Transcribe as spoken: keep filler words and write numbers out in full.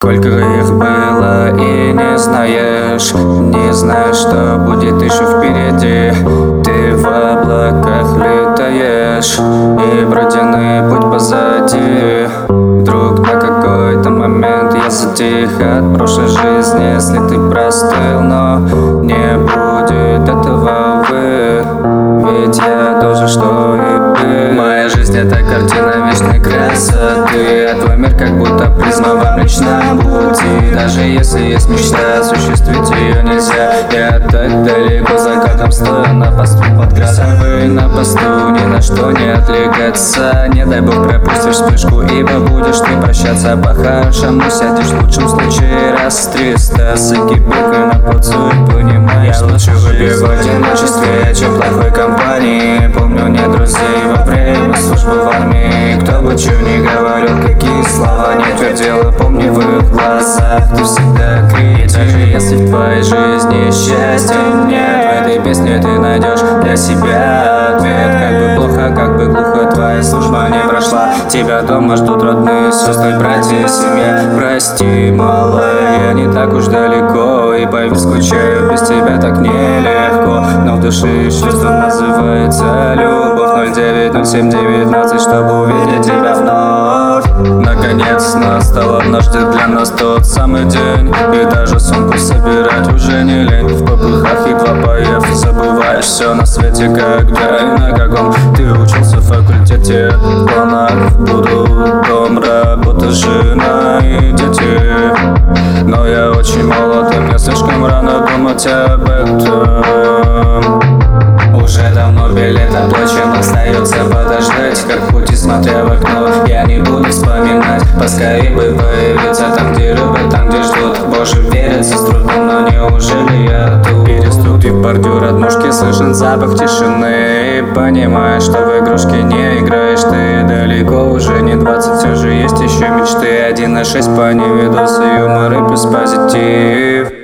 Сколько их было и не знаешь, не знаешь, что будет еще впереди. Ты в облаках летаешь, и пройденный путь позади. Вдруг на какой-то момент я затих от прошлой жизни. Если ты простыл, но не будет этого, увы. Ведь я тоже, что и был. Моя жизнь — это картина вечной красоты, а твой мир как будто призма в Млечном Пути. Даже если есть мечта, осуществить ее нельзя. Я так далеко за кадром стою на посту под градом. Вы на посту, ни на что не отвлекаться. Не дай бог пропустишь вспышку, ибо будешь ты прощаться. По-хорошему сядешь в лучшем случае раз триста. С экипировкой на поцелуй, понимаешь, я лучше выбью в одиночестве, чем плохой компании. Помню, нет друзей во время службы в армии. Кто бы чё ни говорил, какие слова не твердил, помни в их глазах ты всегда кричишь. Даже если в твоей жизни счастья нет, в этой песне ты найдешь для себя ответ. Как бы плохо, как бы глухо твоя служба не прошла, тебя дома ждут родные, сестры, братья и семья. Прости, малая, я не так уж далеко, и поверь, скучаю, без тебя так нелегко. Но в душе чувство называется любовь. Ноль девять ноль семь девятнадцать, чтобы увидеть тебя вновь. Наконец настал однажды для нас тот самый день, и даже сумку собирать уже не лень. В попыхах едва поев, забываешь все на свете, когда и на каком ты учился в факультете. В планах буду дом, работа, жена и дети. Но я очень молод, и мне слишком рано думать об этом. Уже давно билет оплачен, остается подождать, как в пути смотря в окно. Я не буду вспоминать, поскорее бы появиться там, где любят, там, где ждут. Боже, верится с трудом, но неужели я тут? Переступив бордюр от ножки, слышен запах тишины, и понимаешь, что в игрушки не играешь ты. Далеко уже не двадцать, все же есть еще мечты. Один на шесть по невидосу, юмор и плюс позитив.